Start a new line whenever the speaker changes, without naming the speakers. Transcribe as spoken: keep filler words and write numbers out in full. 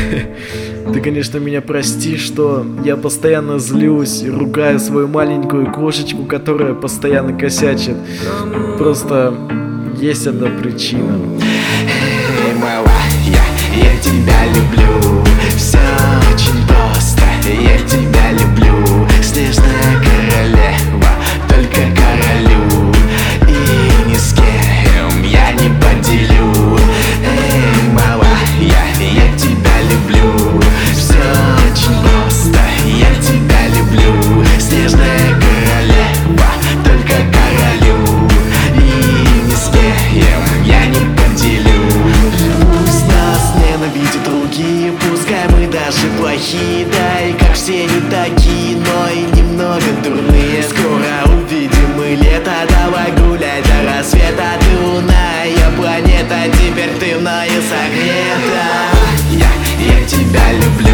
Ты, конечно, меня прости, что я постоянно злюсь, ругаю свою маленькую кошечку, которая постоянно косячит. Просто есть одна причина.
Эй, малая, я тебя люблю. Все очень просто, я тебя люблю. Снежная королева, только королю. И ни с кем я не поделю. Эй, малая, я тебя люблю. Все очень просто, я тебя люблю. Снежная королева, только королю. И ни с кем я не поделю. Пусть нас ненавидят другие, пускай мы даже плохие, да и как все не такие, но и немного дурные. Скоро увидим мы лето, давай гуляй до рассвета. Ты луна, я планета, теперь ты мною согрета. Я, я тебя люблю.